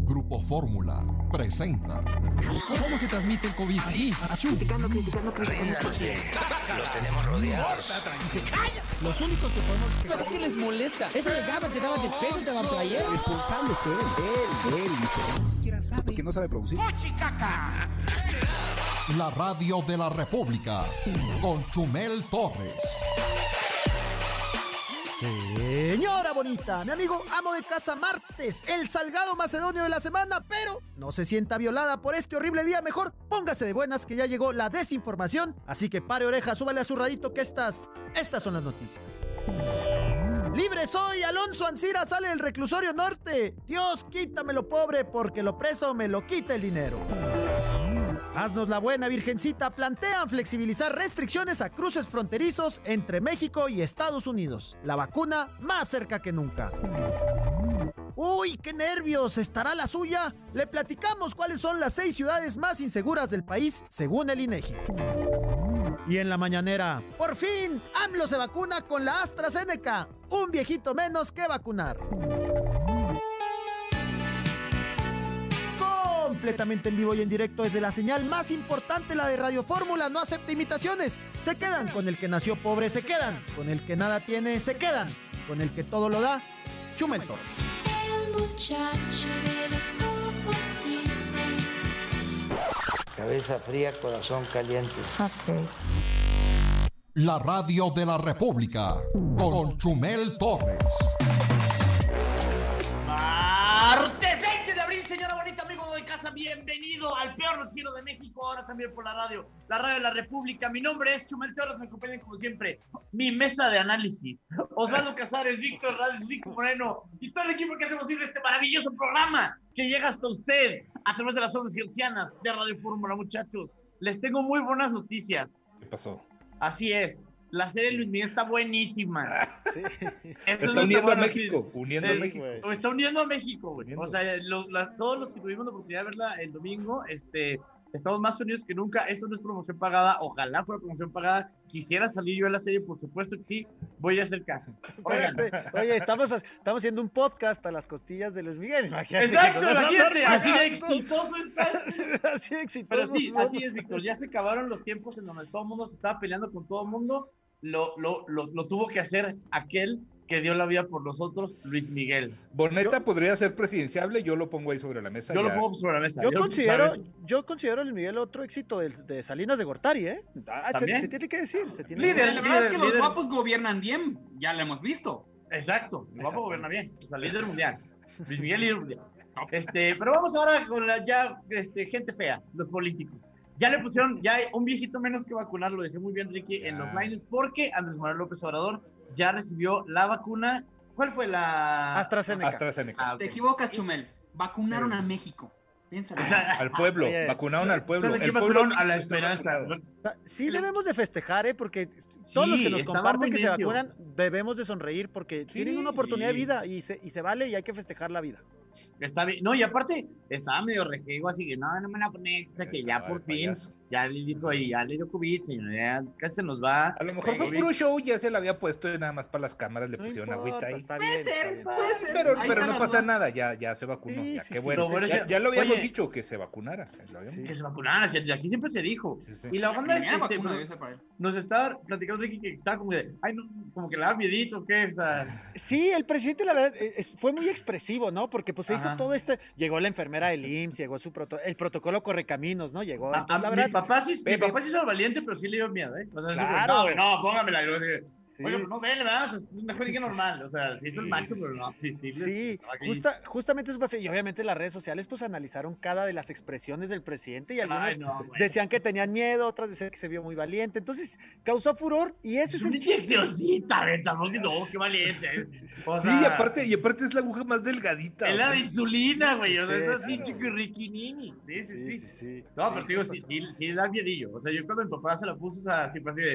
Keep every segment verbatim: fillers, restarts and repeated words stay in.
Grupo Fórmula presenta. ¿Cómo se transmite el COVID? Así, achú. Criticando, criticando, criticando. Ríndanse, los tenemos rodeados. Y se calla. Los únicos que podemos... Pero es que les molesta. Eso le daba que daba despecho de la playera. Responsable que él, él, él, dice. Ni siquiera sabe. Porque no sabe producir. ¡Ochicaca! La radio de la República con Chumel Torres. Señora bonita, mi amigo amo de casa Martes, el salgado macedonio de la semana, pero no se sienta violada por este horrible día. Mejor póngase de buenas que ya llegó la desinformación. Así que pare oreja, súbale a su radito que estas, estas son las noticias. Libre soy, Alonso Ancira sale del reclusorio norte. Dios, quítamelo pobre, porque lo preso me lo quita el dinero. Haznos la buena, virgencita. Plantean flexibilizar restricciones a cruces fronterizos entre México y Estados Unidos. La vacuna más cerca que nunca. ¡Uy, qué nervios! ¿Estará la suya? Le platicamos cuáles son las seis ciudades más inseguras del país, según el INEGI. Y en la mañanera, por fin, AMLO se vacuna con la AstraZeneca. Un viejito menos que vacunar. Completamente en vivo y en directo desde la señal más importante, la de Radio Fórmula. No acepta imitaciones. Se quedan con el que nació pobre, se quedan con el que nada tiene, se quedan con el que todo lo da. Chumel Torres. El muchacho de los ojos tristes. Cabeza fría, corazón caliente. Ok. La radio de la República con Chumel Torres. Martes veinte de abril, señora bonita, amigo de casa, bienvenido al peor noticiero de México, ahora también por la radio, la radio de la República. Mi nombre es Chumel Torres, me acompañan como siempre mi mesa de análisis, Osvaldo Casares, Víctor Rades, Rico Moreno y todo el equipo que hace posible este maravilloso programa que llega hasta usted a través de las ondas hertzianas de Radio Fórmula. Muchachos, les tengo muy buenas noticias. ¿Qué pasó? Así es. La serie de Luis Miguel está buenísima. Sí. Eso está uniendo bueno, a México. Sí, Uniendo sí, a México. O está uniendo a México, güey. Uniendo. O sea, lo, la, todos los que tuvimos la oportunidad de verla el domingo, este, estamos más unidos que nunca. Esto no es promoción pagada. Ojalá fuera promoción pagada. Quisiera salir yo en la serie, por supuesto que sí. Voy a hacer caja. Oigan. Espérate, oye, estamos, estamos haciendo un podcast a las costillas de Luis Miguel. Imagínate. Exacto, que nos van a imagínate. dar Así de pagazos. exitoso está. Así de exitoso. Pero sí, así es, Víctor. Ya se acabaron los tiempos en donde todo el mundo se estaba peleando con todo el mundo. Lo, lo, lo, lo tuvo que hacer aquel que dio la vida por nosotros, Luis Miguel. Boneta Yo- podría ser presidenciable, yo lo pongo ahí sobre la mesa. Yo ya. lo pongo sobre la mesa. Yo Yo- considero, ¿sabes? yo considero a Luis Miguel otro éxito de, de Salinas de Gortari, ¿eh? Ah, se, ¿También? se tiene que decir, se tiene Líder. que La verdad es que los líder. guapos gobiernan bien, ya lo hemos visto. Exacto, el guapo Exacto. gobierna bien, o sea, líder mundial. Luis Miguel líder mundial. Este, pero vamos ahora con la ya este, gente fea, los políticos. Ya le pusieron, ya hay un viejito menos que vacunar, lo decía muy bien Ricky en los lines, porque Andrés Manuel López Obrador ya recibió la vacuna. ¿Cuál fue la? AstraZeneca. AstraZeneca. Ah, ok. Te equivocas, Chumel. Vacunaron a México. Piénsalo. O sea, Al pueblo, Oye, vacunaron al pueblo. ¿sabes a quién El pueblo vacunaron? A la está esperanza. vacunado. Sí debemos de festejar, ¿eh? Porque todos los que nos estaba comparten muy que se necio. vacunan debemos de sonreír porque Sí. tienen una oportunidad de vida y se, y se vale y hay que festejar la vida. Está bien. No, y aparte, estaba medio requego, así que no, no me la poné, hasta que ya Estaba por de fin, payaso. ya le dijo ahí, ya le dio COVID, señor, ya casi se nos va. A lo mejor fue COVID. puro show, ya se la había puesto y nada más para las cámaras le No pusieron importa, agüita ahí. está Puede bien, está ser, bien. puede ser. Pero, Ahí pero está no la pasa duda. nada, ya, ya se vacunó. Sí, ya, sí, qué sí, bueno. lo bueno es ya, que- ya lo habíamos oye, dicho, que se vacunara. Lo habíamos Sí. Que se vacunaran, de aquí siempre se dijo. Sí, sí. Y la La banda primera este, vacuna no- debe ser para él. nos estaba platicando Ricky que estaba como de, ay, no, como que le da miedito, ¿qué? O sea, Sí, el presidente, la verdad, eh, es- fue muy expresivo, ¿no? Porque pues se hizo Ajá. todo este. Llegó la enfermera del I M S S, llegó su proto, el protocolo Correcaminos, ¿no? Llegó. a, Entonces, la a- verdad, mi papá sí, mi Ve, ve. papá sí hizo el valiente, pero sí le dio miedo, ¿eh? O sea, sí fue, Claro. no, no, póngamela. Y yo dije, sí. oye, pues no, ven, ¿verdad? O sea, es mejor que normal. O sea, sí hizo el Sí, macho, sí, pero no, sí, sí. Sí, estaba aquí. justa, justamente eso pasó. Y obviamente las redes sociales pues analizaron cada de las expresiones del presidente y algunos Ay, no, güey. decían que tenían miedo, otras decían que se vio muy valiente. Entonces causó furor y ese Es es una el chiste. inyeccióncita, ¿eh? Tampoco, no, qué valiente. ¿eh? O Sí, sea, y aparte, y aparte es la aguja más delgadita. es o la sea. de insulina, güey. O sea, Sí, es así, sí, sí. chiquirriquinini. Sí, sí, sí. sí. No, Sí, pero te digo, justo sí, eso. sí, sí da miedillo. O sea, yo cuando mi papá se la puso, o sea, así fue así de,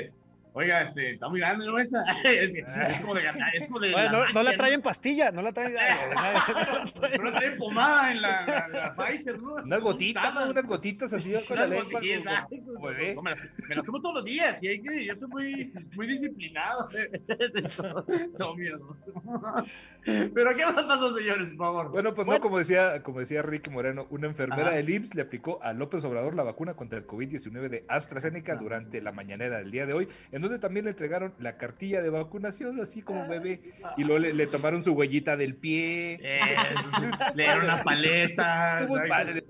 Oiga, este, está muy grande, ¿no? Esa. Es, es como de ganar, es como de. Bueno, la no, magia, no la traen pastilla, no la traen. No la traen pomada en la, la, la Pfizer, ¿no? Unas gotitas, ¿no? Unas gotitas así con la Unas lengua. gotitas, como- exacto. como bebé. No, me, las, me las tomo todos los días y hay que, yo soy muy, muy disciplinado. Todo miedoso. Pero ¿qué más pasó, señores, por favor? Bueno, pues Bueno. no, como decía, como decía Ricky Moreno, una enfermera Ajá. del I M S S le aplicó a López Obrador la vacuna contra el COVID diecinueve de AstraZeneca durante la mañanera del día de hoy, en donde también le entregaron la cartilla de vacunación, así como bebé, y luego le, le tomaron su huellita del pie. Eh, le dieron una paleta. Estuvo muy exacto. padre.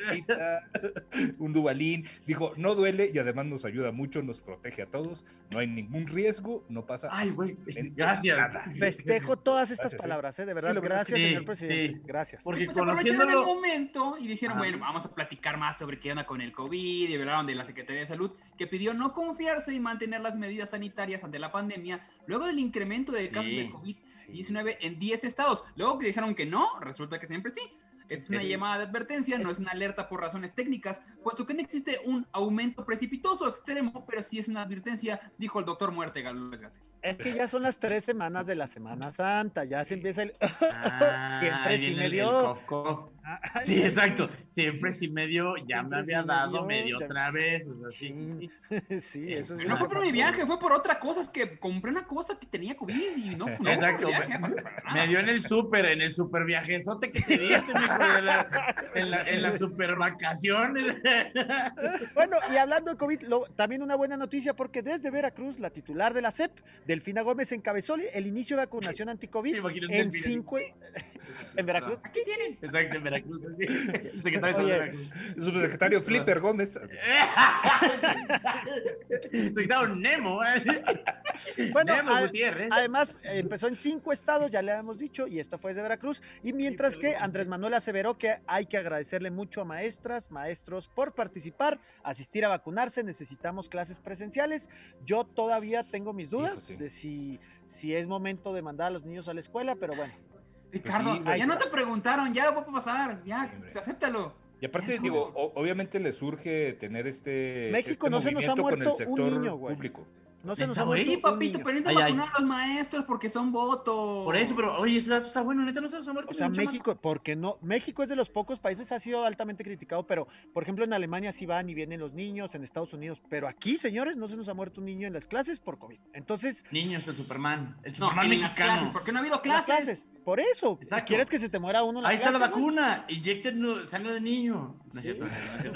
Un Dubalín, dijo, no duele y además nos ayuda mucho, nos protege a todos, no hay ningún riesgo, no pasa Ay, güey, absolutamente gracias. nada. Festejo todas estas Gracias, sí. palabras, ¿eh? De verdad, Sí, la verdad es gracias, que sí, señor presidente. sí. Gracias. Porque Pues aprovecharon el conociéndolo. momento y dijeron, Ajá. bueno, vamos a platicar más sobre qué onda con el COVID, y hablaron de la Secretaría de Salud, que pidió no confiarse y mantener las medidas sanitarias ante la pandemia, luego del incremento de Sí. casos de COVID diecinueve en diez estados. Luego que dijeron que no, resulta que siempre sí. Es una Sí. llamada de advertencia, no es una alerta por razones técnicas, puesto que no existe un aumento precipitoso extremo, pero sí es una advertencia, dijo el doctor Muerte Galo Gate. Es que ya son las tres semanas de la Semana Santa, ya se empieza el... Ah, Siempre ahí sí viene me el- dio. el cof, cof. Ay, Sí, exacto. Siempre sí me dio, ya me Siempre sí había me dado, dio, me dio ya- otra vez. O sea, sí, sí. Sí, sí, eso es Pero No lo fue que por mi pasó. viaje, fue por otra cosa, es que compré una cosa que tenía COVID y no, no fue Exacto, por el viaje, me- para nada. Me dio en el súper, en el súper viajezote que te diste, mijo, de la- en, la, en las super vacaciones. Bueno, y hablando de COVID, lo- también una buena noticia porque desde Veracruz, la titular de la S E P, Delfina Gómez, encabezó el inicio de vacunación anti-COVID Imagínate, en Delfina. cinco... ¿En Veracruz? Aquí tienen. Exacto, en Veracruz. Así. El secretario de Oye. Veracruz. Su secretario Flipper Gómez. Secretario Nemo. ¿eh? Bueno, Nemo a- Gutiérrez. además eh, empezó en cinco estados, ya le habíamos dicho, y esta fue desde Veracruz, y mientras que Andrés Manuel aseveró que hay que agradecerle mucho a maestras, maestros por participar, asistir a vacunarse, necesitamos clases presenciales. Yo todavía tengo mis dudas Hijo, sí. de si, si es momento de mandar a los niños a la escuela, pero bueno. Ricardo, sí, ahí ya no está. te preguntaron, ya lo puedo pasar, ya, Sí, hombre. acéptalo. Y aparte, Hijo. digo, o- obviamente le surge tener este, México este no se nos ha movimiento con el muerto un sector niño, güey. público. No se nos ¿Neta, ha güey? muerto Sí, un papito, niño. pero necesitan Ay, ay. vacunar a los maestros porque son votos. Por eso, pero oye, ese dato está bueno, neta, no se nos ha muerto O sea, ningún chamaco. México, porque no, México es de los pocos países, ha sido altamente criticado, pero por ejemplo en Alemania sí van y vienen los niños, en Estados Unidos, pero aquí, señores, no se nos ha muerto un niño en las clases por COVID. Entonces, Niños, el Superman. El No, Superman en las mexicano. clases, porque no ha habido las clases. clases, por eso, Exacto. ¿quieres que se te muera uno en la Ahí está la clase, güey? vacuna. Inyecten sangre de niño. No es Sí. cierto. No es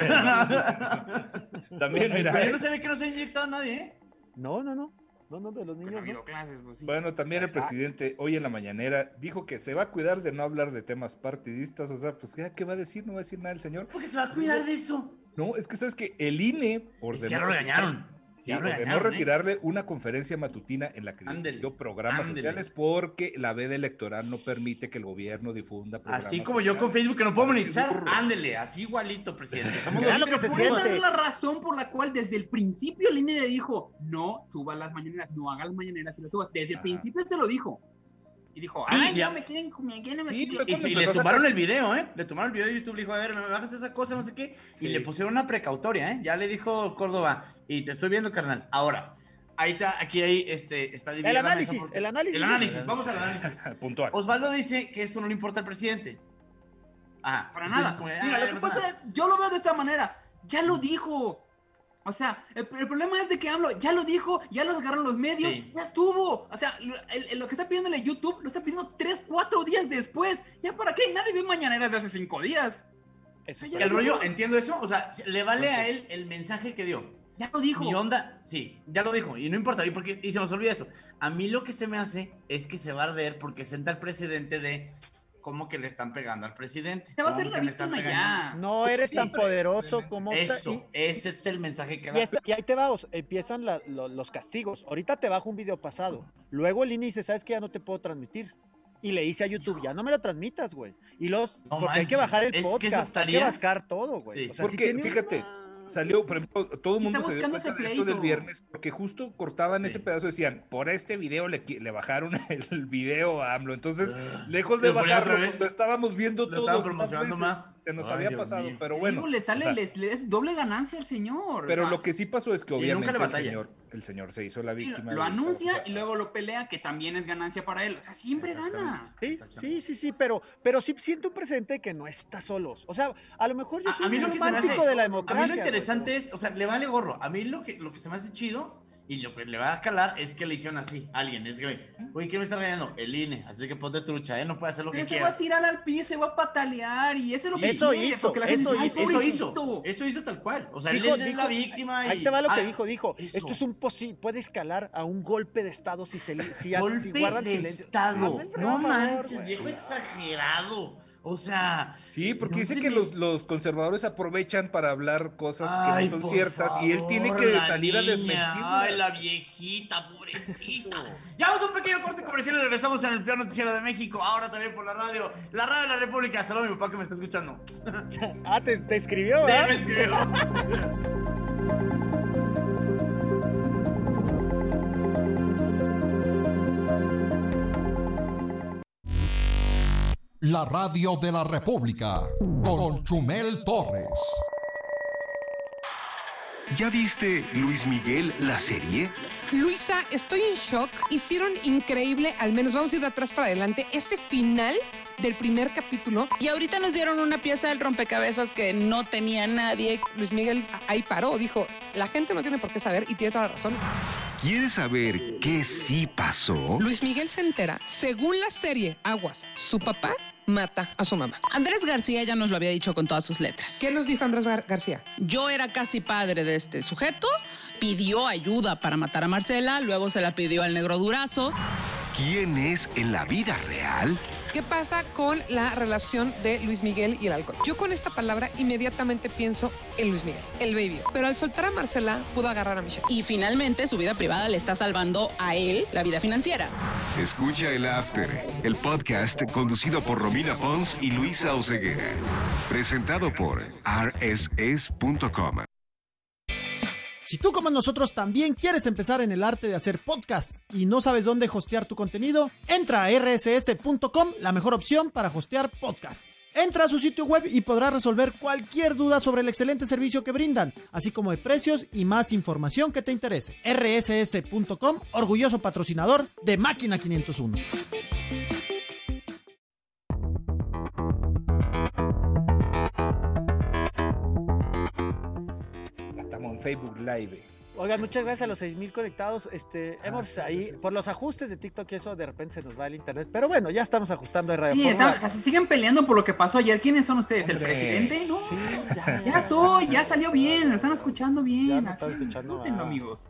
cierto. También, mira, Pero yo no sabía que no se ha inyectado nadie, ¿eh? No, no, no, no, no, de los Porque no ha niños, habido ¿no? clases, pues sí. bueno, también el Exacto. presidente hoy en la mañanera dijo que se va a cuidar de no hablar de temas partidistas, o sea, pues ya, ¿qué va a decir? No va a decir nada el señor. Porque se va a cuidar de eso. No, es que sabes que el I N E Es que ordenó, ya lo regañaron. sí, Ya lo ordenó regañaron, ¿eh? retirarle una conferencia matutina en la que Ándele, dio programas ándele. sociales porque la veda electoral no permite que el gobierno difunda programas Así como yo con sociales. Facebook que no puedo Así monetizar. ocurre. Ándele, así igualito, presidente. Somos Vean los lo que se Por esa siente. es la razón por la cual desde el principio el I N E le dijo, no suba las mañaneras, no haga las mañaneras y las subas. Desde el Ajá. principio se lo dijo. Y dijo, Sí, ay, ya- ya me quieren, me quieren, me Sí, quieren. fue Y, cuando si empezó le a tumbaron sacar- el video, ¿eh? Le tumbaron el video de YouTube, le dijo, a ver, me bajas esa cosa, no sé qué. Sí. Y le pusieron una precautoria, ¿eh? Ya le dijo Córdoba, y te estoy viendo, carnal. Ahora, ahí está, aquí hay, este, está dividida El la mesa análisis, porque- el análisis. El análisis, vamos al análisis. Puntual. Osvaldo dice que esto no le importa al presidente. Ah, Para entonces, nada. como, Mira, ah, lo que no pasa nada. es, yo lo veo de esta manera. Ya lo dijo. O sea, el, el problema es de que hablo, ya lo dijo, ya lo agarraron los medios, Sí. ya estuvo. O sea, lo, el- el- lo que está pidiéndole YouTube lo está pidiendo tres, cuatro días después. ¿Ya para qué? Nadie ve mañaneras de hace cinco días. Eso Ya está El lo rollo, dijo. entiendo eso, o sea, le vale a él el mensaje que dio. Ya lo dijo. Mi onda, sí, ya lo dijo, y no importa, y, porque, y se nos olvida eso. A mí lo que se me hace es que se va a arder porque senta el precedente de cómo que le están pegando al presidente. Se va a cómo hacer la que le están víctima pegando. ya. No eres tan Siempre. poderoso como... ta- Eso, y- ese es el mensaje que Y, da. esta- y ahí te va, os- empiezan la- lo- los castigos. Ahorita te bajo un video pasado. Luego el I N E dice, ¿sabes qué? Ya no te puedo transmitir. Y le dice a YouTube, ya no me lo transmitas, güey. Y los, No porque hay que manches, bajar el es que eso podcast, hay que estaría- bascar todo, güey. Sí. O sea, si Porque, tiene un- fíjate, salió, por ejemplo, todo el Está mundo se dio buscando cuenta ese de esto del pleito. viernes porque justo cortaban Sí. ese pedazo, decían, por este video le, qui- le bajaron el video a AMLO. Entonces, lejos de Lo ponía otra bajarlo, vez. pues, lo estábamos viendo Lo todo. estaban promocionando más. se nos Ay, había Dios pasado, mío. pero bueno. Digo, le sale, o sea, les, les es doble ganancia al señor. pero o sea, lo que sí pasó es que y nunca obviamente le el batalla. señor, el señor se hizo la sí, víctima. lo de- anuncia o sea, y luego lo pelea, que también es ganancia para él. O sea, siempre gana. Sí, sí, sí, sí, pero, pero sí siento un presente que no está solos. O sea, a lo mejor yo A, soy a mí un lo que se me romántico hace, de la a mí democracia. lo güey, interesante pero- es, o sea, le vale gorro. A mí lo que, lo que se me hace chido y lo que le va a calar es que le hicieron así a alguien. Es que, oye, ¿quién me está regañando? El I N E. Así que ponte trucha, ¿eh? No puede hacer lo Pero que se va a quieras. tirar al piso, se va a patalear y eso es lo que Eso quiere, hizo, porque la gente eso dice, "Ay, hizo, Eso pobrecito". hizo, eso hizo tal cual. O sea, Dijo- él es dijo- la víctima y... Ahí te va lo que Ah, dijo, dijo, eso. esto es un posi- puede escalar a un golpe de estado si se si, si Golpe guardan de silencio. estado. Hazme el No favor, manches, güey. viejo exagerado. O sea... Sí, porque no dice se que me- los, los conservadores aprovechan para hablar cosas que Ay, no son por ciertas y él tiene favor, que la salir a niña. desmentirlas. Ay, la viejita, pobrecita. Ya vamos a un pequeño corte comercial y regresamos en el Peor Noticiero de México. Ahora también por la radio, la radio de la República. Saludos a mi papá que me está escuchando. Ah, te, te escribió, Sí, ¿verdad? me escribió. La radio de la República con Chumel Torres. ¿Ya viste Luis Miguel, la serie? Luisa, estoy en shock. Hicieron increíble, al menos vamos a ir de atrás para adelante, ese final del primer capítulo. Y ahorita nos dieron una pieza del rompecabezas que no tenía nadie. Luis Miguel ahí paró, dijo, la gente no tiene por qué saber y tiene toda la razón. ¿Quieres saber qué sí pasó? Luis Miguel se entera, según la serie Aguas, su papá mata a su mamá. Andrés García ya nos lo había dicho con todas sus letras. ¿Qué nos dijo Andrés Gar- García? Yo era casi padre de este sujeto, pidió ayuda para matar a Marcela, luego se la pidió al negro Durazo. ¿Quién es en la vida real? ¿Qué pasa con la relación de Luis Miguel y el alcohol? Yo con esta palabra inmediatamente pienso en Luis Miguel, el baby. Pero al soltar a Marcela, pudo agarrar a Michelle. Y finalmente su vida privada le está salvando a él la vida financiera. Escucha el After, el podcast conducido por Romina Pons y Luisa Oceguera. Presentado por R S S punto com. Si tú como nosotros también quieres empezar en el arte de hacer podcasts y no sabes dónde hostear tu contenido, entra a R S S punto com, la mejor opción para hostear podcasts. Entra a su sitio web y podrás resolver cualquier duda sobre el excelente servicio que brindan, así como de precios y más información que te interese. R S S punto com, orgulloso patrocinador de Máquina quinientos uno. Estamos en Facebook Live. Oigan, muchas gracias a los seis mil conectados. Este, hemos ahí, por los ajustes de TikTok y eso, de repente se nos va el internet. Pero bueno, ya estamos ajustando de Radio Sí, Fórmula. o sea, se siguen peleando por lo que pasó ayer. ¿Quiénes son ustedes? ¿El Hombre, presidente? No. Sí, ya, Ya soy, ya salió bien, lo están escuchando Ya bien. nos están así, escuchando, disfrútenlo, ah. amigos.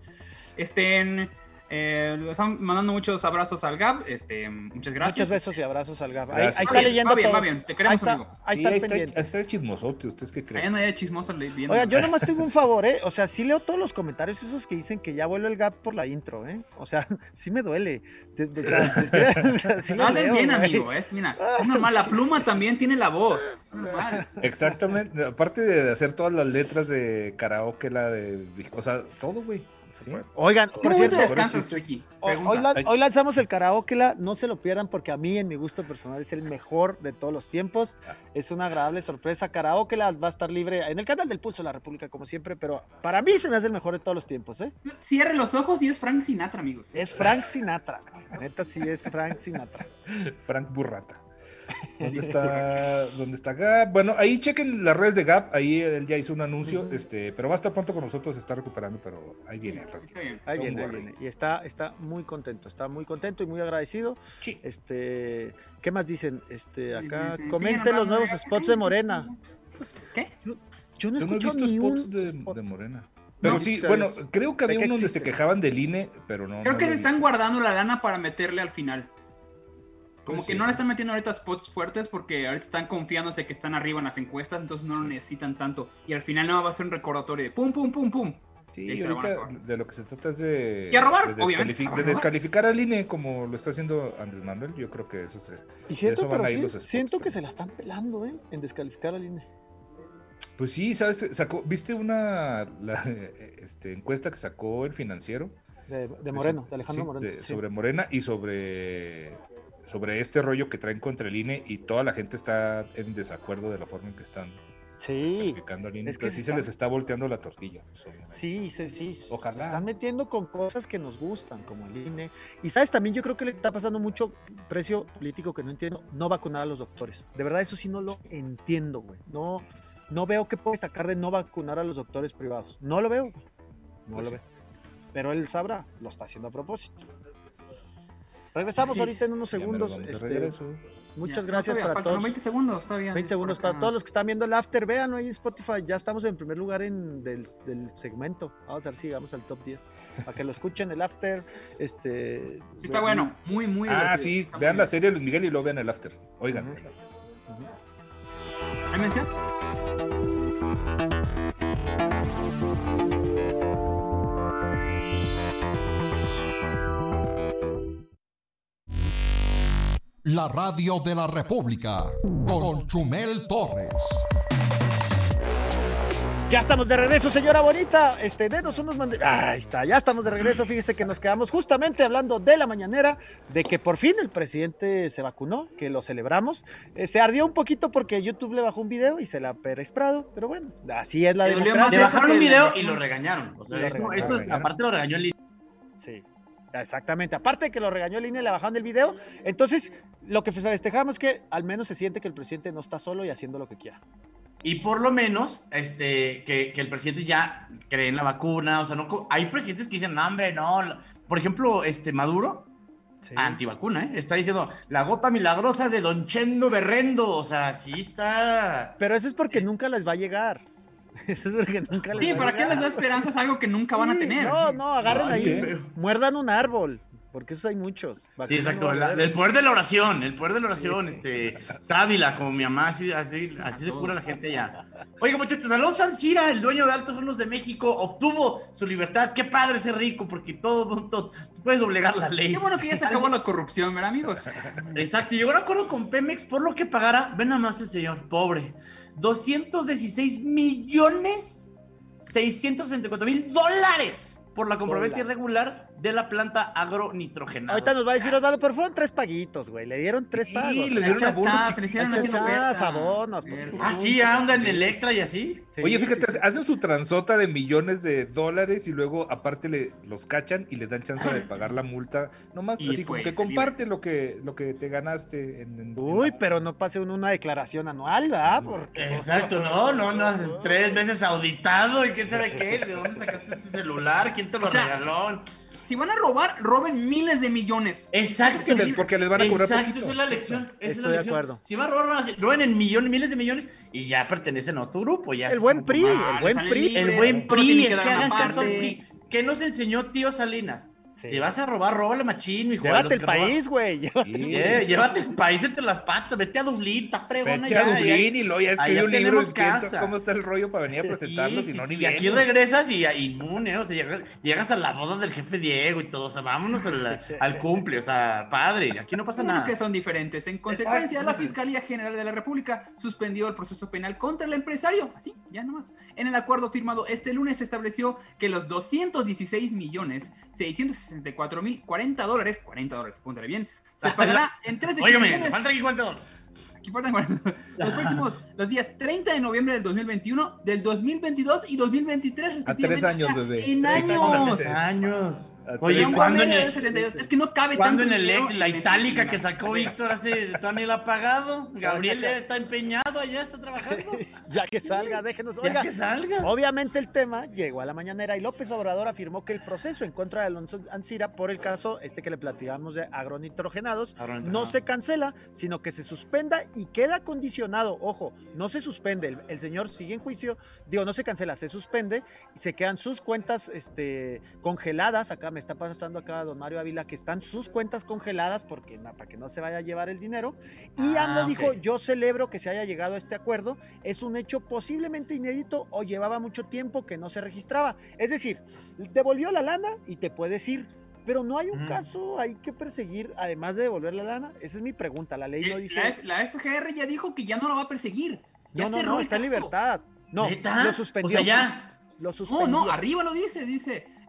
Estén, eh, le están mandando muchos abrazos al Gab. Este, muchas gracias. Muchos besos y abrazos al Gab. Ahí, Gracias. ahí está Va bien, leyendo va bien, todo. va bien, te queremos, ahí está, amigo. ahí Sí, está el ahí está, pendiente. está chismosote, ¿ustedes qué Ahí creen? anda de chismoso le- viendo. Oigan, yo nomás tengo un favor, ¿eh? O sea, sí leo todos los comentarios esos que dicen que ya vuelve el Gab por la intro, ¿eh? O sea, sí me duele. De- de- o sea, o sea, sí Lo lo haces leo, bien, güey. amigo. Es, mira, es normal, la sí, pluma sí, también sí. tiene la voz. Es normal. Exactamente. Aparte de hacer todas las letras de karaoke, la de. O sea, todo, güey. Sí. Oigan, ¿Qué por momento cierto, descansas, Ricky? hoy, Pregunta. hoy la- hoy lanzamos el karaoke, la, no se lo pierdan porque a mí en mi gusto personal es el mejor de todos los tiempos. Es una agradable sorpresa. Karaoke la va a estar libre en el canal del Pulso de la República como siempre, pero para mí se me hace el mejor de todos los tiempos, ¿eh? Cierre los ojos y es Frank Sinatra, amigos. Es Frank Sinatra. La neta sí es Frank Sinatra. Frank Burrata. ¿Dónde está, ¿Dónde está Gab? Bueno, ahí chequen las redes de Gab, ahí él ya hizo un anuncio, uh-huh. este, pero va a estar pronto con nosotros, se está recuperando, pero ahí viene. Está bien. Ahí viene, ahí viene. Y está, está muy contento, está muy contento y muy agradecido. Sí. Este, ¿qué más dicen? Este, acá, Sí, sí, comente los nuevos spots de Morena. Pues, ¿Qué? Yo, yo no he Yo no he escuchado visto ni un spots de, spot. de Morena. Pero No, sí, o sea, bueno, es- creo que había sé que uno donde se existe. quejaban del I N E, pero no. Creo no que lo se he están visto. guardando la lana para meterle al final. Como Pues que sí. no le están metiendo ahorita spots fuertes porque ahorita están confiándose que están arriba en las encuestas, entonces no lo necesitan tanto. Y al final no va a ser un recordatorio de pum, pum, pum, pum. Sí, Ahí se la van a ahorita acabar. de lo que se trata es de, Y a robar, de, obviamente. descalifi- de descalificar al I N E como lo está haciendo Andrés Manuel. Yo creo que eso se. Y siento, eso van pero a ir sí, los spots siento que también. se la están pelando, ¿eh? En descalificar al I N E. Pues sí, ¿sabes? Sacó, ¿viste una la, este, encuesta que sacó el Financiero? De, de Moreno, de Alejandro Sí, Moreno. de- sí. Sobre Morena y sobre sobre este rollo que traen contra el I N E y toda la gente está en desacuerdo de la forma en que están sí, descalificando al I N E. es que sí se se están... les está volteando la tortilla. Pues, sí, sí, sí. Ojalá. Se están metiendo con cosas que nos gustan, como el I N E. Y sabes, también yo creo que le está pasando mucho precio político que no entiendo, no vacunar a los doctores. De verdad, eso sí no lo entiendo, güey. No, no veo qué puede sacar de no vacunar a los doctores privados. No lo veo, no Pues lo sí. veo. Pero él sabrá, lo está haciendo a propósito. Regresamos Sí. ahorita en unos Ya me lo segundos. vamos de Este, regreso. muchas Ya, gracias no, todavía para faltan todos. veinte segundos, está bien. veinte segundos Por para acá. todos los que están viendo el after. Véanlo ahí en Spotify. Ya estamos en primer lugar en del, del segmento. Vamos a ver si llegamos al top diez. Para que lo escuchen el after. Este, Sí, está bueno, muy, muy Ah, divertido. sí, Está vean muy la bien. serie de Luis Miguel y luego vean el after. Oigan, Ujú. el after. ¿Hay mención? La radio de la República con Chumel Torres. Ya estamos de regreso, señora bonita. Este, denos unos mande... Ah, ahí está, ya estamos de regreso. Fíjese que nos quedamos justamente hablando de la mañanera, de que por fin el presidente se vacunó, que lo celebramos. Eh, se ardió un poquito porque YouTube le bajó un video y se la Pérez Prado, pero bueno, así es la Le dolió democracia. Le más bajaron un que video le- y lo regañaron. O sea, Lo eso, regañaron. eso es, aparte lo regañó el I N E. Sí, exactamente. Aparte de que lo regañó el I N E, le bajaron el video. Entonces, lo que festejamos es que al menos se siente que el presidente no está solo y haciendo lo que quiera. Y por lo menos, este, que, que el presidente ya cree en la vacuna. O sea, no, co- hay presidentes que dicen, no, hombre, no. la-". Por ejemplo, este Maduro, Sí. antivacuna, ¿eh? Está diciendo, la gota milagrosa de Don Chendo Berrendo. O sea, sí está. Pero eso es porque nunca les va a llegar. Eso es porque nunca les Sí, va a ¿para qué llegar. les da esperanzas algo que nunca van a Sí, tener? No, no, agarren Ay, ahí, feo. muerdan un árbol, porque esos hay muchos. Sí, Vacunas exacto. no va a la- haber. el poder de la oración, el poder de la oración, este, sábila, como mi mamá, así, así, así se cura la gente ya. Oiga, muchachos, Alonso Ancira, el dueño de Altos Hornos de México, obtuvo su libertad. Qué padre ser rico, porque todo, todo tú puedes doblegar la ley. Qué bueno que ya se acabó la corrupción, ¿verdad, amigos? Exacto, y llegó a un acuerdo con Pemex por lo que pagara, ven nada más el señor, pobre, doscientos dieciséis millones seiscientos sesenta y cuatro mil dólares por la compraventa Dólar. irregular de la planta agronitrogenada. Ahorita nos va a decir Osvaldo, pero fueron tres paguitos, güey. Le dieron tres Sí, pagos. le dieron Chas, abonos chas, chiquitos. le hicieron Chas, así una chas, oferta. abonos, pues, Eh, Ah, sí, anda en Electra y así. Sí, Oye, fíjate, sí, sí. hacen su transota de millones de dólares y luego aparte le los cachan y le dan chance de pagar la multa. Nomás Y así como pues, que se comparte lo que, lo que te ganaste en, en- Uy, en- pero no pase uno una declaración anual, ¿verdad? Porque... Exacto, no, no, no, tres veces auditado y quién sabe qué, ¿de dónde sacaste ese celular? ¿Quién te lo O sea, regaló? Si van a robar, roben miles de millones. Exacto, porque les- porque les van a cobrar exacto, poquito. esa es la lección. Esa es Estoy la de lección. acuerdo. Si van a robar, van a hacer- roben en millones, miles de millones y ya pertenecen a otro grupo. Ya El es buen como- P R I, Ah, el buen sale P R I. libre. El buen Solo P R I, tienen es que que dar una hagan caso al parte. P R I. ¿Qué nos enseñó tío Salinas? Sí. Si vas a robar, róbale machín, mijo. Llévate Los el que roban- país, güey. Llévate. Sí. Lle- Llévate el país entre las patas, vete a Dublín, está fregona Vete ya, a Dublín ya- y luego ya allá escribió un libro tenemos escrito casa. cómo está el rollo para venir a presentarlo, Sí, si no sí, ni sí, y aquí vienes. regresas y y inmune, o sea, llegas, llegas a la boda del jefe Diego y todo, o sea, vámonos al, al cumple, o sea, padre, aquí no pasa Bueno, nada. que son diferentes. En consecuencia, Exacto. la Fiscalía General de la República suspendió el proceso penal contra el empresario. Así, ya nomás. En el acuerdo firmado este lunes se estableció que los doscientos dieciséis millones seiscientos sesenta y cuatro mil cuarenta dólares, cuarenta dólares, apúntale bien, se pagará en tres Óigame, exhibiciones. te faltan aquí cuántos dólares. Aquí faltan cuarenta. Los próximos, los días treinta de noviembre del dos mil veintiuno, del dos mil veintidós y dos mil veintitrés, respectivamente. años, O sea, bebé. En Tres años. años. años. A Oye, tres un ¿cuándo en promedio el- de setenta y dos. Es que no cabe ¿Cuándo tanto en el dinero la en- itálica en- que sacó Víctor hace todavía ni la ha pagado? Gabriel ya está empeñado allá, está trabajando. Ya que salga, déjenos. Ya Oiga, que salga. obviamente el tema llegó a la mañanera y López Obrador afirmó que el proceso en contra de Alonso Ancira por el caso este que le platicamos de agronitrogenados no se cancela, sino que se suspenda y queda condicionado. Ojo, no se suspende, el, el señor sigue en juicio, digo, no se cancela, se suspende y se quedan sus cuentas este, congeladas. Acá me está pasando acá don Mario Ávila que están sus cuentas congeladas porque na, para que no se vaya a llevar el dinero. Y Ah, AMLO ok. dijo, yo celebro que se haya llegado a este acuerdo, es un hecho posiblemente inédito o llevaba mucho tiempo que no se registraba. Es decir, devolvió la lana y te puedes ir, pero no hay un Ujú. caso, hay que perseguir, además de devolver la lana. Esa es mi pregunta, la ley no Eh, dice... La, F- la F G R ya dijo que ya no la va a perseguir. Ya No, no, cerró no, el está en caso. libertad. No, ¿Neta? lo suspendió. O sea, ya. Lo No, suspendió. no, arriba lo dice, dice.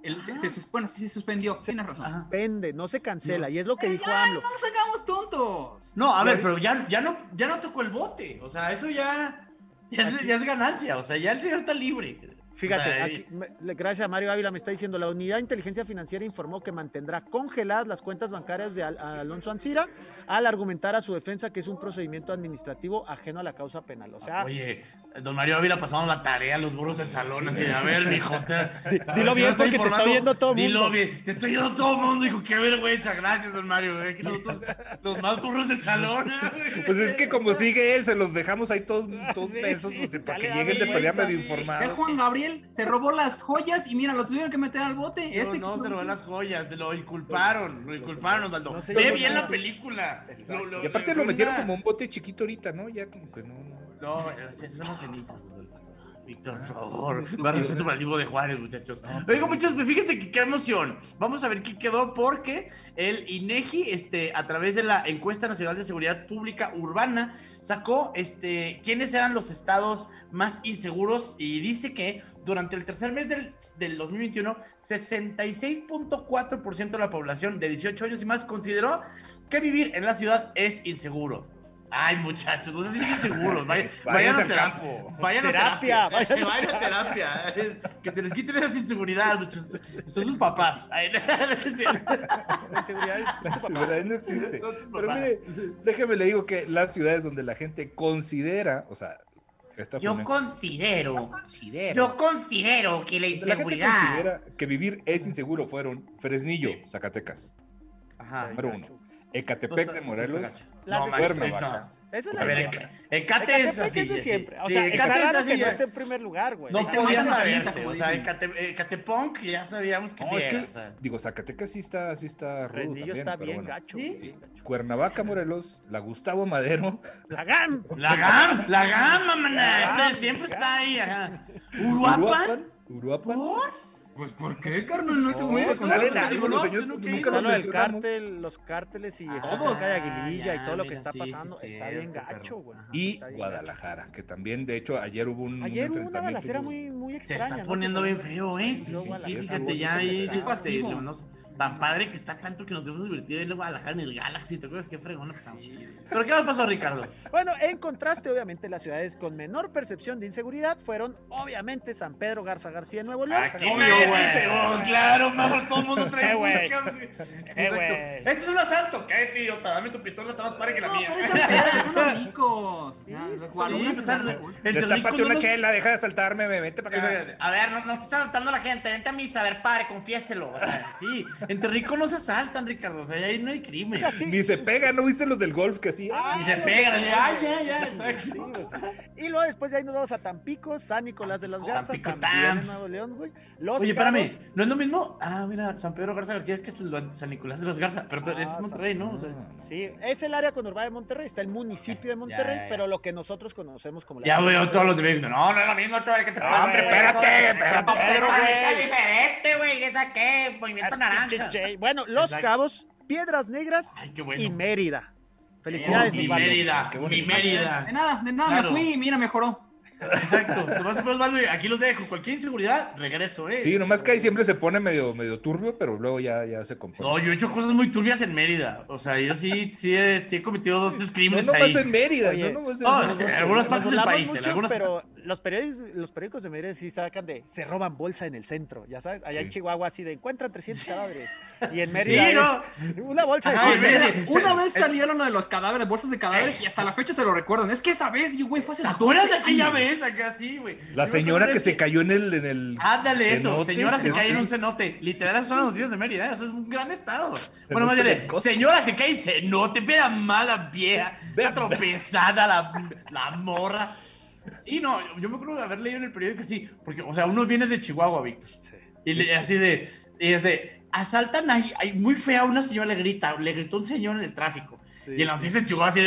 El, se, se sus- bueno, sí se suspendió. Tienes razón. Suspende, no se cancela. No. Y es lo que dijo Ya, AMLO. no nos hagamos tontos. No, a ver, pero ya, ya, no, ya no tocó el bote. O sea, eso ya, ya, es, ya es ganancia. O sea, ya el señor está libre. Fíjate, O sea, aquí, me- le- gracias a Mario Ávila me está diciendo, la Unidad de Inteligencia Financiera informó que mantendrá congeladas las cuentas bancarias de Al- Alonso Ancira al argumentar a su defensa que es un procedimiento administrativo ajeno a la causa penal. O sea, Oye, don Mario Ávila pasando la tarea a los burros del salón. Así, a ver, mijo. Usted, Di- a dilo ver, bien si porque te informando, está oyendo todo el Dilo mundo. bien, te estoy oyendo todo el mundo. Dijo, qué vergüenza. Gracias, don Mario. eh, que nosotros, los más burros del salón. Pues es que como sigue él, se los dejamos ahí todos, todos Sí, besos, sí, pues, para dale, que dale, lleguen de pelea vergüenza, medio sí. El informados. Juan Gabriel se robó las joyas y mira, lo tuvieron que meter al bote. No, Este no, se robó las joyas, lo inculparon, lo inculparon, Osvaldo. No se Ve llevó bien nada. la película. Lo- lo- Y aparte fue lo metieron una- como un bote chiquito ahorita, ¿no? Ya como que no, no. No, esas son las cenizas, Osvaldo. Víctor, por favor. Más respeto para el Divo de Juárez, muchachos. Oigan, muchachos, pues fíjense que qué emoción. Vamos a ver qué quedó porque el INEGI, este, a través de la Encuesta Nacional de Seguridad Pública Urbana, sacó este, quiénes eran los estados más inseguros y dice que durante el tercer mes del, del dos mil veintiuno, sesenta y seis punto cuatro por ciento de la población de dieciocho años y más consideró que vivir en la ciudad es inseguro. Ay, muchachos, no se sienten seguros. Vayan, vayan a al terapia. campo. Vayan a Terapia, terapia. vayan a Vayan a terapia. Que se les quiten esas inseguridades, muchachos. Son sus papás. Ay, no, no es cierto. la inseguridad es- La ciudad no existe. Son tus Pero papás. mire, déjeme le digo que las ciudades donde la gente considera, o sea, esta fue Yo una- considero, considera. yo considero que la Donde la gente inseguridad. considera que vivir es inseguro fueron Fresnillo, Zacatecas, Ajá. número uno. Ecatepec de Morelos, Las No, de manches, Cuernavaca. Esa es A la de ver, siempre. Ecate es Ecatepec así. es de sí. siempre. O Sí, sea, Ecate está es raro así, que no ya. esté en primer lugar, güey. No O sea, podía manda saberse. manita, como O sea, dicen. Ecate, Ecatepunk ya sabíamos que No, sí es era. que, O sea. digo, Zacatecas sí está, sí está rudo Fresnillo también, está pero bien bueno. gacho. ¿Sí? güey, Sí. bien gacho. Cuernavaca, Morelos, la Gustavo Madero, La GAM. La GAM, la gama, maná. Ese siempre está ahí. Ajá. Uruapan. Uruapan. Pues, ¿por qué, carnal? No te voy a No, contar. sale nada, digo, los no, señores, pues, no, nunca ¿qué Está los lo del mencionamos. cártel, los cárteles y está Todos. cerca de Aguililla y Ah, todo lo ya, que está mira, sí, pasando. sí, Está bien cierto, gacho, güey. Ajá, Y está bien Guadalajara, que también, de hecho, ayer hubo un. Ayer un hubo una enfrentamiento balacera que hubo- muy, muy Se extraña. está ¿no? poniendo Que bien se- feo, ¿eh? Sí, Yo, sí, sí, Guadalajara, fíjate, güey, ya ahí. está- este, pasivo. lo- no- Tan padre que está tanto que nos hemos divertido en Guadalajara en el Galaxy. ¿Te acuerdas qué fregón pasamos? ¿Pero qué más pasó, Ricardo? Bueno, en contraste, obviamente, las ciudades con menor percepción de inseguridad fueron, obviamente, San Pedro Garza García, Nuevo León. Aquí Obvio, me güey. oh, claro, mejor todo el mundo trae Eh, güey. música. Eh, güey. Exacto. Esto es un asalto. Cállate, idiota. Dame tu pistola, está más padre que la No, mía. pero esas pedas son los ricos. O sea, Sí, los sí, guaruras sí, están- estás- El Destápate rico no una nos- chela, deja de asaltarme, me vete para acá. A ver, no, no te está saltando la gente, vente a misa, a ver, padre, confiéselo. O sea, sí, entre ricos no se asaltan, Ricardo, o sea, ahí no hay crimen. O sea, sí, Ni se pegan, ¿no viste los del golf que así? Ni se pegan, así, ay, ya, ya, exacto. Sí, o sea, y luego después de ahí nos vamos a Tampico, San Nicolás de los Garza, Tampico también en Tams. Nuevo León, güey. Los Oye, Cabos, espérame, ¿no es lo mismo? Ah, mira, San Pedro Garza García, que es el San Nicolás de los Garza, pero Ah, es Monterrey, ¿no? O sea, Sí, es el área conurbada de Monterrey, está el municipio de Monterrey, ya, ya. pero lo que nosotros conocemos como la ya ciudad. veo todos los de México. No, no es lo mismo, todavía que te Ah, hombre, espérate, San espérate, Pedro, güey. está diferente, güey, ¿esa qué? Movimiento naranja. Bueno, Los Exacto. Cabos, Piedras Negras Ay, qué bueno. y Mérida. Felicidades, Mi Osvaldo. Mérida, Qué mi bonito. Mérida. De nada, de nada, Claro. me fui y mira, mejoró. Exacto. Tomás Pérez Osvaldo, y aquí los dejo. Cualquier inseguridad, regreso, ¿eh? Sí, nomás que ahí siempre se pone medio, medio turbio, pero luego ya, ya se compone. No, yo he hecho cosas muy turbias en Mérida. O sea, yo sí, sí, he, sí he cometido dos, tres No crímenes nomás ahí. en Mérida, Oye, no nomás en no, Mérida. en algunas Nos partes del burlamos país, en mucho, algunas- pero los periódicos, los periódicos de Mérida sí sacan de se roban bolsa en el centro, ya sabes, allá en Sí. Chihuahua así de encuentran trescientos cadáveres y en Mérida Sí, es ¿no? una bolsa de Ajá, cien. en Mérida. Una Sí. vez salieron lo de los cadáveres, bolsas de cadáveres, y hasta la fecha te lo recuerdan. Es que esa vez, yo, güey, fue hace ¿Te acuerdas de doce aquella años. vez acá, sí, güey? La Yo me señora acuerdo que de se cayó en el, en el Ándale eso, cenote, señora se este, cae en un cenote. Literal, esas son las noticias de Mérida, ¿eh? Eso es un gran estado. Bueno, no más se bien, le cosa. señora se cae en cenote, vea mala vieja, vea Ve- tropezada la, la morra. Sí, no, yo, yo me acuerdo de haber leído en el periódico así, porque, o sea, uno viene de Chihuahua, Víctor. Y le- así de, y es de, asaltan ahí, ahí muy fea una señora le grita, le gritó un señor en el tráfico. Sí, y en la sí. noticia de Chihuahua así de,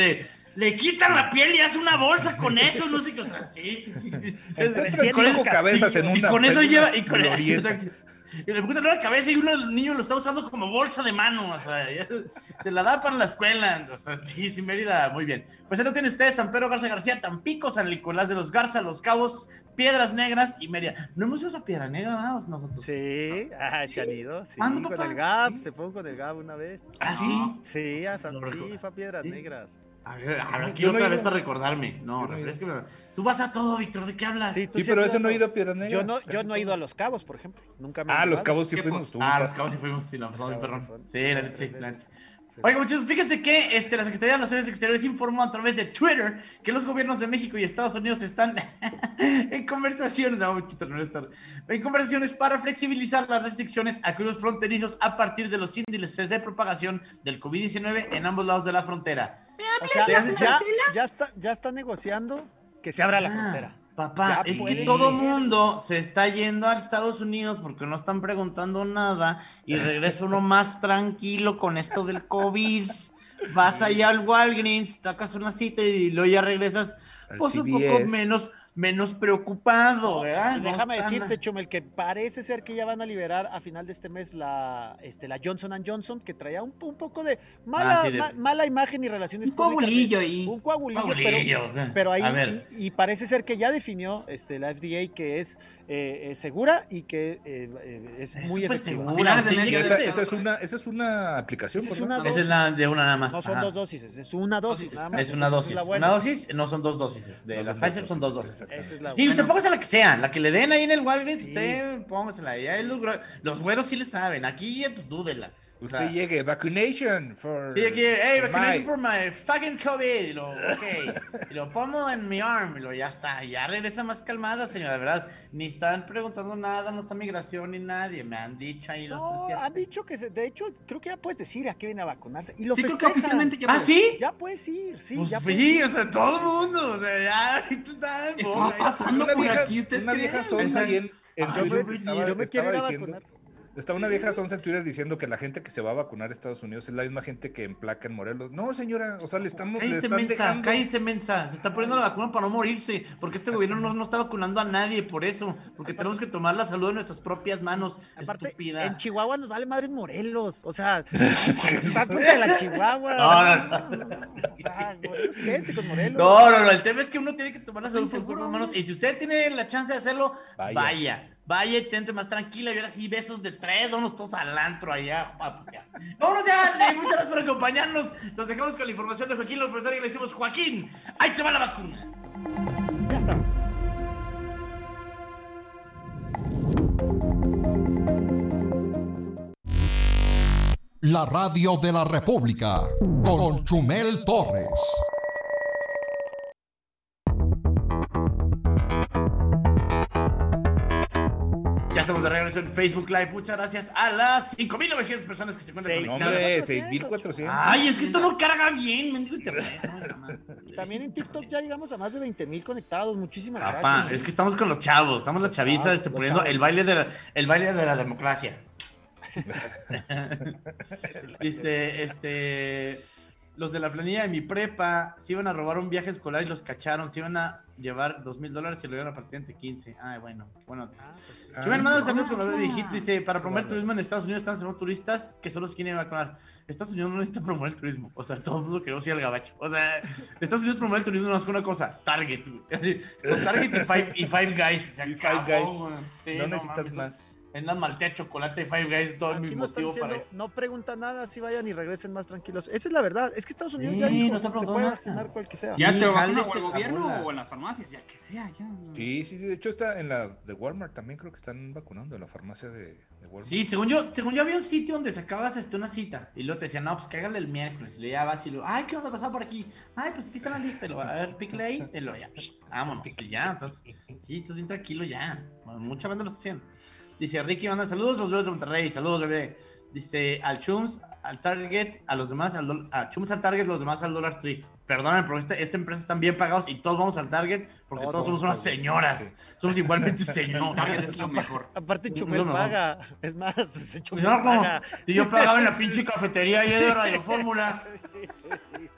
Le quitan la piel y hace una bolsa con eso, no sé qué, o sea, sí, sí, sí. sí, sí con cinco cabezas en una. Y con eso lleva, y con eso, glorieta. y le ponen la cabeza y uno del niño lo está usando como bolsa de mano, o sea, ya, se la da para la escuela, o sea, sí, sí, Mérida, muy bien. Pues ahí lo tiene usted, San Pedro Garza García, Tampico, San Nicolás de los Garza, Los Cabos, Piedras Negras y Mérida. ¿No hemos ido a Piedra Negra, vamos nosotros? Sí, ah, se han ido, sí, ¿Cuándo, con papá? el G A P, se fueron con el G A P una vez. ¿Ah, sí? Sí, a San, No sí, recuerdo. fue a Piedras ¿Sí? Negras. A ver, a ver, aquí Yo no otra he vez ido. para recordarme. No, Yo no he refrescame. Tú vas a todo, Víctor, ¿de qué hablas? Sí, tú Sí, sí pero has eso ido no a he ido a todo. Piedras Negras. Yo no, yo Casi no he ido todo. a Los Cabos, por ejemplo. Nunca me Ah, han Los llevado. Cabos sí ¿Qué fuimos pos- tú. Ah, pa. Los Cabos sí fuimos, sí, la pasamos bien, Cabos sí perrón. fueron. Sí, la neta, sí, Tres la veces. neta. Oiga, muchachos, fíjense que este, la Secretaría de Relaciones Exteriores informó a través de Twitter que los gobiernos de México y Estados Unidos están en conversaciones, no, muchachos, no estar, en conversaciones para flexibilizar las restricciones a cruces fronterizos a partir de los índices de propagación del COVID diecinueve en ambos lados de la frontera. O sea, ¿Te haces ya, tranquila? ya, está, ya está negociando que se abra la Ah, frontera. Papá, Ya es que puede todo ser. mundo se está yendo a Estados Unidos porque no están preguntando nada y regresa uno más tranquilo con esto del COVID. Vas allá al Walgreens, sacas una cita y luego ya regresas Al pues un C B poco S. menos, menos preocupado, ¿verdad? No Déjame están- decirte, Chumel, que parece ser que ya van a liberar a final de este mes la, este, la Johnson and Johnson, que traía un, un poco de mala, Ah, sí, de- ma- mala imagen y relaciones Un coagulillo ahí. Un coagulillo, Coagulillo, pero, pero ahí, a ver. y, y parece ser que ya definió este, la F D A que es eh, eh, segura y que eh, eh, es, Es muy súper efectiva. segura. Finales de Sí, mes Y ya esa, sé. esa es una, esa es una aplicación, Esa es ¿verdad? una Esa es la de una nada más. No son ajá. dos dosis, es una dosis nada más. Es una Esa dosis. la Una buena. dosis, no son dos dosis. De No la son dos Pfizer son dos dosis, dosis. Esa es la Sí, buena. usted póngase la que sea, la que le den ahí en el Walgreens, Sí. usted póngasela. Ya los, gro- los güeros sí le saben, aquí pues dúdela. O Usted sea, llegue, vacunation for... sí, aquí, hey, for vacunation my- for my fucking COVID. Y lo, ok, y lo pongo en mi arm, y lo, ya está, ya regresa más calmada, señora, de verdad. Ni están preguntando nada, no está migración ni nadie, me han dicho ahí dos, No, tres días. han dicho que, se- de hecho, creo que ya puedes decir a qué viene a vacunarse. Y lo Sí, creo que festejan. oficialmente ya ¿Ah, puedes. sí? Ya puedes ir, sí, Pues ya puedes sí, ir. o sea, todo el mundo, o sea, ya ahorita está en Está boga. pasando Una por vieja, aquí, ¿usted una cree? vieja sonsa ahí en, en Ay, Twitter yo me- estaba, yo me estaba quiero ir a diciendo... vacunar. Estaba una vieja sonsa en Twitter diciendo que la gente que se va a vacunar a Estados Unidos es la misma gente que emplaca en Morelos. No, señora, o sea, le están, le Cállese están mensa, dejando... cállese mensa. Se está poniendo la vacuna para no morirse. Porque este gobierno no, no está vacunando a nadie por eso. Porque tenemos que tomar la salud en nuestras propias manos. Aparte, Estúpida. en Chihuahua nos vale madre en Morelos. O sea, está cuenta de la Chihuahua. No, no, O sea, Morelos, quédense con Morelos. No, no, no. El tema es que uno tiene que tomar la salud por sus propias manos. Y si usted tiene la chance de hacerlo, Vaya. vaya. Vaya, y tente más tranquila. Y ahora sí, besos de tres. Vámonos todos al antro allá. papi, ya. Vámonos ya. eh, Muchas gracias por acompañarnos. Nos dejamos con la información de Joaquín López Dóriga y le decimos, Joaquín, ahí te va la vacuna. Ya está. La radio de la República con Chumel Torres. Ya estamos de regreso en Facebook Live. Muchas gracias a las cinco mil novecientas personas que se encuentran Seis. No, conectadas. hombre, seis mil cuatrocientos. Ay, es que esto no carga bien, mendigo internet. También en TikTok ya llegamos a más de veinte mil conectados. Muchísimas Papá, gracias. es que estamos con los chavos, estamos la chaviza Ah, este, los poniendo chavos. el baile de la, el baile de la democracia. Dice, este, los de la planilla de mi prepa se iban a robar un viaje escolar y los cacharon, se iban a llevar dos mil dólares y lo iban a partir entre quince. Ay, bueno, bueno. Ah, pues sí. Ah, Chumel, manda no. saludos con lo que dijiste. Dice, para promover Vale. turismo en Estados Unidos están haciendo turistas que solo se quieren vacunar. Estados Unidos no necesita promover el turismo. O sea, todo el mundo queremos ir al gabacho. O sea, Estados Unidos promueve el turismo no es una cosa. Target, güey. Con Target y Five, y Five Guys. Se Y Five acabó, Guys. güey. Sí, No necesitas mames, más. En las maltea, chocolate y Five Guys, todo Aquí mi no están motivo para diciendo, ir. no pregunta nada, si vayan y regresen más tranquilos. Esa es la verdad. Es que Estados Unidos Sí, ya dijo, no está se preguntando puede nada. vacunar cual que sea. Ya Sí, te vacuna jálese o el la gobierno bola. o en las farmacias, ya que sea, ya. Sí, sí, de hecho está en la de Walmart también creo que están vacunando en la farmacia de, de Walmart. Sí, según yo, según yo había un sitio donde sacabas este, una cita y luego te decían, no, pues cágale el miércoles. Y luego ya vas y luego, ay, ¿qué onda pasaba por aquí? Ay, pues aquí está la lista. Y luego, a ver, pícale ahí. Y luego ya, psh, vámonos. Y ya, entonces, sí, estás bien tranquilo ya. Bueno, mucha banda lo está haciendo. Dice Ricky, manda saludos, los bebés de Monterrey. Saludos, bebé. Dice al Chums, al Target, a los demás, al do- a Chums al Target, los demás al Dollar Tree. Perdóname, pero esta, esta empresa están bien pagados y todos vamos al Target porque Todos todos somos unas Target, señoras. Somos igualmente señoras. Target es lo mejor. Aparte, Es Chumel lo mejor. paga. Es más, Chumel Pues no, como paga. si yo pagaba en la pinche cafetería ahí de Radio Fórmula.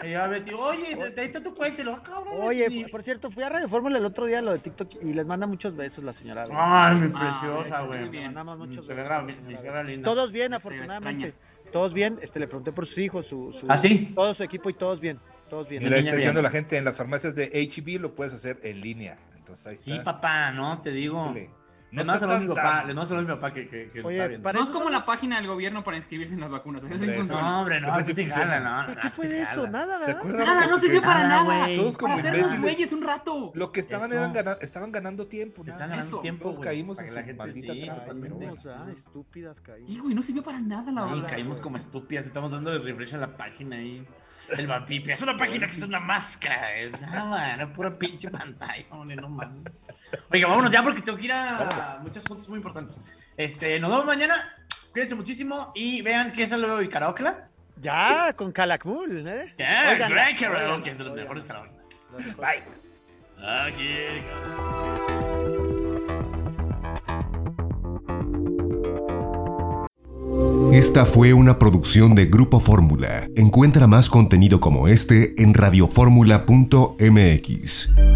Y ya Betty, oye, ahí está tu cuenta. Y lo, cabrón. Oye, Betty. por cierto, fui a Radio Fórmula el otro día, lo de TikTok, y les manda muchos besos la señora. güey. Ay, mi Ah, preciosa, sí, güey. Le mandamos muchos Se besos. ve a la mi- señora, mi güey. señora linda. Todos bien, Se afortunadamente. Todos bien. Este, le pregunté por sus hijos, su, su, ¿Ah, sí? todo su equipo y todos bien. Todos bien. Y la está diciendo la gente en las farmacias de H E B lo puedes hacer en línea. Entonces ahí Sí, está. papá, no, te digo. Dile. No No no está solo mi tan- papá, tan- le no solo mi papá que, que, que lo Oye, está viendo. no es como la página del gobierno para inscribirse en las vacunas. Eso sí Hombre, funciona. No, hombre, no, Eso eso sí sí funciona. jala, no. ¿Qué fue de eso? Nada, ¿Te ¿verdad? acuerdas? Nada, no sirvió para Nada, nada. güey. Todos como Para hacernos imbéciles. güeyes un rato. Lo que estaban, Eso. eran gana- estaban ganando tiempo. Están nada. ganando Eso. tiempo, Todos güey, caímos para en que la su gente maldita sí, trampa, pero bueno. Caímos, ah, estúpidas caímos. Y güey, no sirvió para nada la Y verdad. caímos como estúpidas, estamos dando refresh a la página ahí. El Vapipi, es una página que es una máscara. Es nada, era pura pinche pantalla, hombre, no mames. Oiga, vámonos ya porque tengo que ir a muchas juntas muy importantes. Este, nos vemos mañana. Cuídense muchísimo y vean qué es el nuevo Karaokela. Ya, con Calakmul, ¿eh? Ya, Óiganla, gran karaoke, óiganla, es de los óiganla. mejores karaoke. Los mejores. Bye. Aquí. Esta fue una producción de Grupo Fórmula. Encuentra más contenido como este en radioformula punto m x.